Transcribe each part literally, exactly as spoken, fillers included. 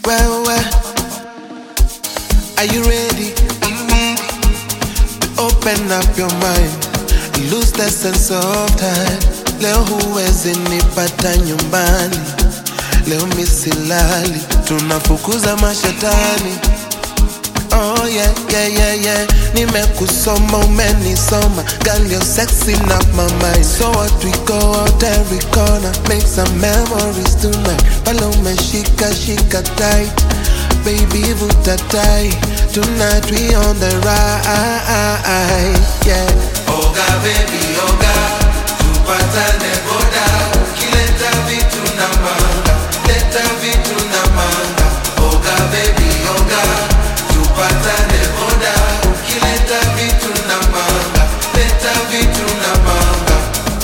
Well, well, are you ready? Open up your mind and lose the sense of time. Leo huwezi nipata nyumbani, leo misilali, tunafukuza mashetani. Oh yeah, yeah, yeah, yeah. Nimekusoma, umenisoma. Girl, you're sexy, not my mind. So what, we go out every corner, make some memories tonight. Palo umeshika, shika tight, baby vuta tight. Tonight we on the ride, yeah. Oga baby, oga, tupatane boda. Kileta vitu na manga, leta vitu na manga. Oga baby, oga, tupatane boda. Kileta vitu na manga, leta vitu na manga.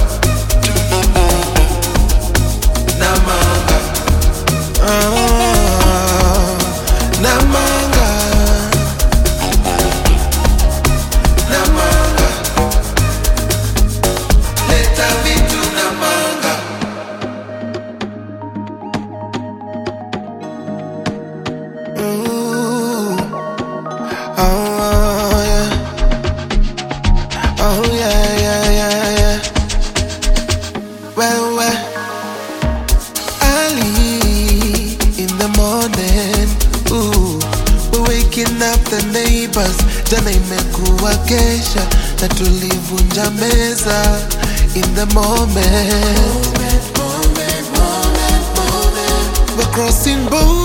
Na manga. Oh, na manga. Na manga. Leta vitu na manga. Ooh. Oh yeah. Oh yeah, yeah, yeah, yeah. Well, well, early in the morning, ooh, we're waking up the neighbors. Jana imekuwa kesha na tulivunja meza. In the moment, moment, moment, moment, moment. We're crossing both